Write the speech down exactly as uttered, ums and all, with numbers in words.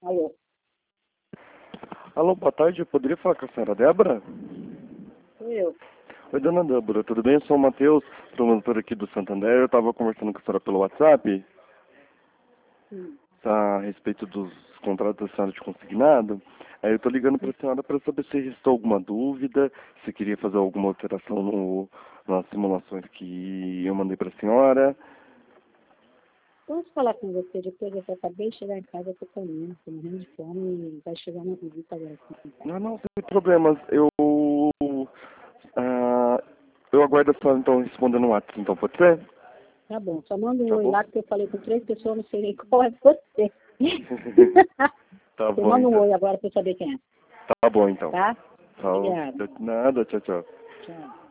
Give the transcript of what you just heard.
Alô? Alô, boa tarde. Eu poderia falar com a senhora Débora? Sou eu. Oi, dona Débora, tudo bem? Eu sou o Matheus, promotor aqui do Santander. Eu estava conversando com a senhora pelo WhatsApp Hum. a respeito dos contratos da senhora de consignado. Aí eu estou ligando para a senhora para saber se restou alguma dúvida, se queria fazer alguma alteração no, nas simulações que eu mandei para a senhora. Posso falar com você depois? Eu acabei de chegar em casa, eu tô comendo, tô morrendo de fome e vai chegar uma visita agora aqui em casa. Não, não, sem problemas. Eu, ah, eu aguardo a senhora então respondendo no WhatsApp, então pode ser? Tá bom, só manda um Tá oi bom? lá, porque eu falei com três pessoas, não sei nem qual é você. Tá Você bom, manda um então. oi agora pra eu saber quem é, Tá bom, então. tá? Tchau. Obrigada. Nada, tchau, tchau. Tchau.